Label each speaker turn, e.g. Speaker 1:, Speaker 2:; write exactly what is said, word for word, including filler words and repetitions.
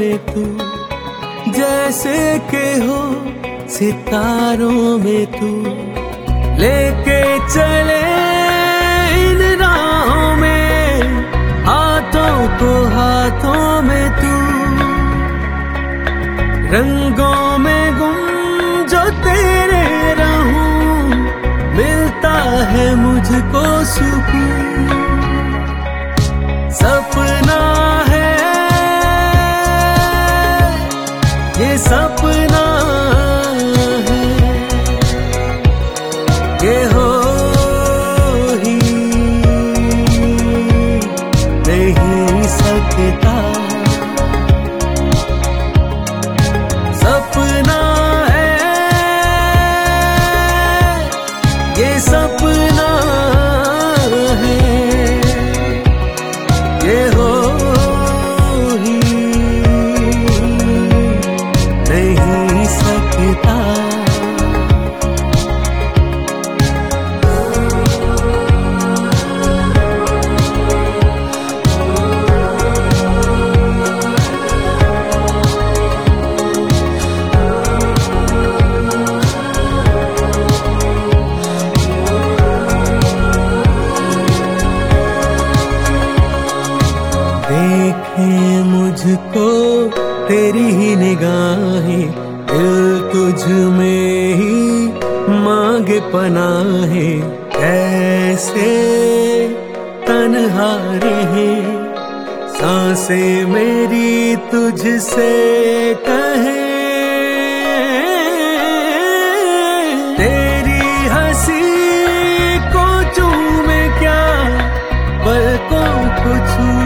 Speaker 1: में तू, जैसे के हो सितारों में तू, लेके चले इन राहों में, हाथों को हाथों में तू, रंगों में गुम जो तेरे रहूं, मिलता है मुझको सुकून। सपना है ये सपना है, ये हो ही नहीं सकता। सपना है ये सपना है, ये हो ही नहीं सकता। देखें मुझको तेरी ही निगाहें, दिल तुझ में ही मांगे पनाहें, ऐसे तन्हा रहे सांसें मेरी तुझसे कहे। तेरी हंसी को चूमे क्या, पलकों को छू